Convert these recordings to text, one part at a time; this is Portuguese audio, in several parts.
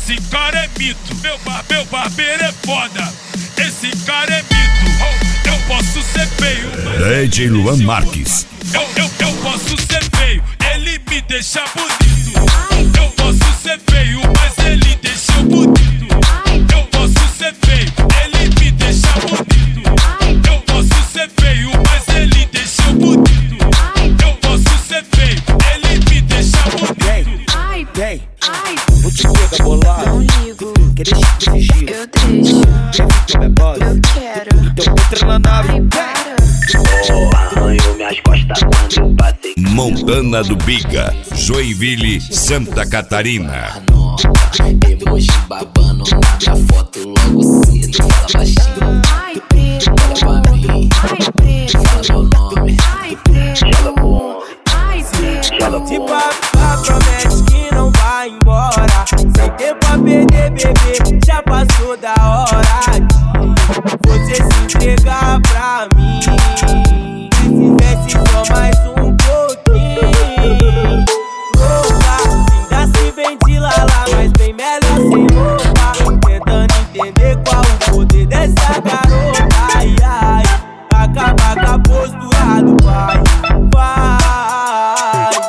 Esse cara é mito, meu barbeiro é foda. Esse cara é mito. Eu posso ser feio, mas DJ Luan Marques. Eu posso ser feio, ele me deixa bonito. Eu posso ser feio, mas ele deixa bonito. Eu posso ser feio, ele me deixa bonito. Eu posso ser feio, mas ele deixa bonito. Eu posso ser feio, ele me deixa bonito. Vem, vou te pegar bolado. Não ligo, Quer deixar de fingir? eu deixo, Quer ficar boss? eu quero. Então entra na nave. Ai, para. Arranhou minhas costas quando eu passei. Montana do Biga, Joinville, Santa Catarina. Emoji babando na minha foto logo cedo. Fala baixinho, Ai, preto, olha pra mim. ai, preto, Fala meu nome, ai, preto, joga pro homem, ai, preto. joga pro Se homem. papá promete que não vai embora, sem tempo a perder, bebê, já passou da hora de você se entregar pra mim. Se fizesse só mais um pouquinho, louca, ainda se ventilar, mas bem melhor sem roupa. Tentando entender qual o poder dessa garota. Ai, ai, acaba com a postura do pai. Vai,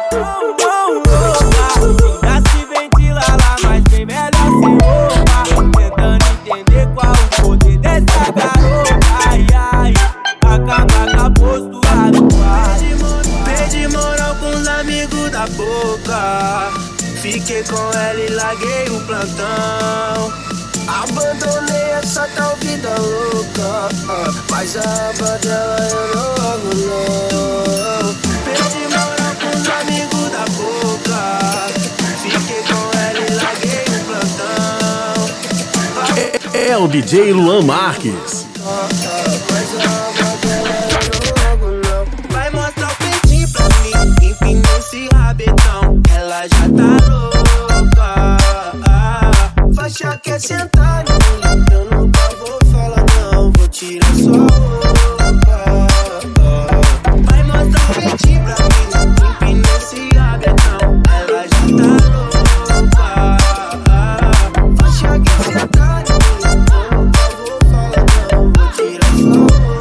louca, ainda se ventilar, mas bem melhor sem roupa. Tentando entender qual o poder dessa garota. Ai, ai, acaba com a postura do pai. Perdi moral com os amigos da boca. Fiquei com ela e larguei o plantão. Abandonei essa tal vida louca, mas a aba dela eu não largo não. Perdi moral com os amigos da boca. Fiquei com ela e larguei o plantão. É o DJ Luan Marques. Mas a aba dela eu não largo não. Vai mostrar o peitinho pra mim, empina esse rabetão. Ela já tá louca. Faixa quer sentar em mim, eu nunca vou falar não. Vou tirar sua roupa. Vai mostrar o peitinho pra mim, empina esse rabetão. Ela já tá louca. Faixa quer sentar em mim, eu nunca vou falar não. Vou tirar sua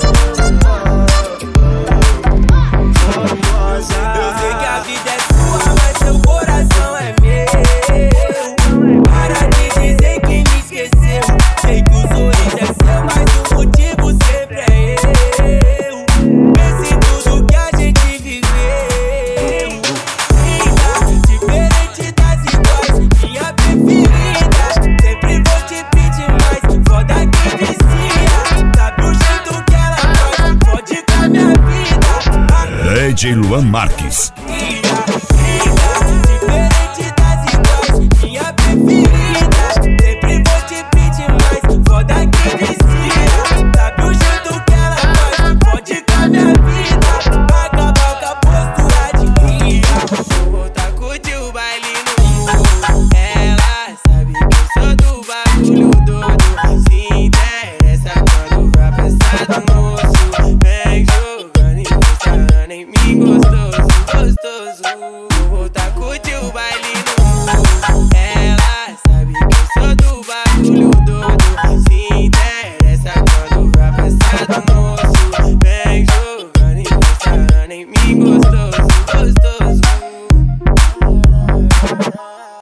roupa. Eu sei que a vida é sua, mas seu coração é meu. Para de dizer que me esqueceu. Sei que o sorriso é seu, mas o motivo sempre é eu. Pense em tudo que a gente viveu. Linda, diferente das iguais, minha preferida. Sempre vou te pedir mais, foda que vicia. Sabe o jeito que ela faz, pode com a minha vida. DJ Luan Marques.